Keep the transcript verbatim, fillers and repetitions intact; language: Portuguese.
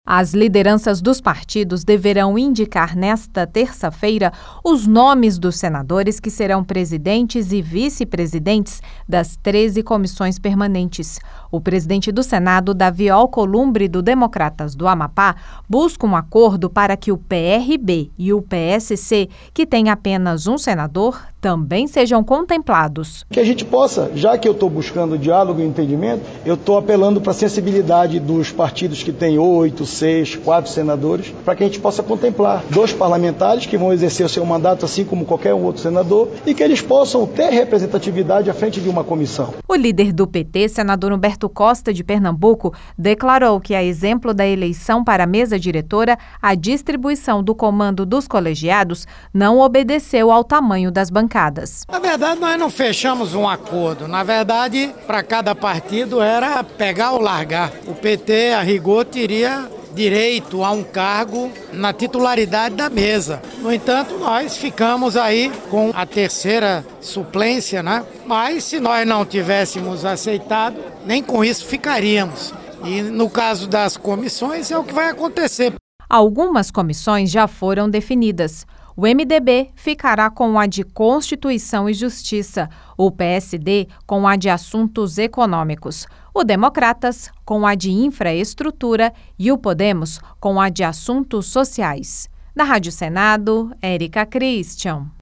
As lideranças dos partidos deverão indicar nesta terça-feira os nomes dos senadores que serão presidentes e vice-presidentes das treze comissões permanentes. O presidente do Senado, Davi Alcolumbre, do Democratas do Amapá, busca um acordo para que o P R B e o P S C, que têm apenas um senador, também sejam contemplados. Que a gente possa, já que eu estou buscando diálogo e entendimento, eu estou apelando para a sensibilidade dos partidos que têm oito, seis, quatro senadores, para que a gente possa contemplar dois parlamentares que vão exercer o seu mandato assim como qualquer outro senador e que eles possam ter representatividade à frente de uma comissão. O líder do P T, senador Humberto Costa, de Pernambuco, declarou que, a exemplo da eleição para a mesa diretora, a distribuição do comando dos colegiados não obedeceu ao tamanho das bancadas. Na verdade, nós não fechamos um acordo. Na verdade, para cada partido era pegar ou largar. O P T, a rigor, teria direito a um cargo na titularidade da mesa. No entanto, nós ficamos aí com a terceira suplência, né? Mas se nós não tivéssemos aceitado, nem com isso ficaríamos. E no caso das comissões, é o que vai acontecer. Algumas comissões já foram definidas. O M D B ficará com a de Constituição e Justiça, o P S D com a de Assuntos Econômicos, o Democratas com a de Infraestrutura e o Podemos com a de Assuntos Sociais. Da Rádio Senado, Érica Christian.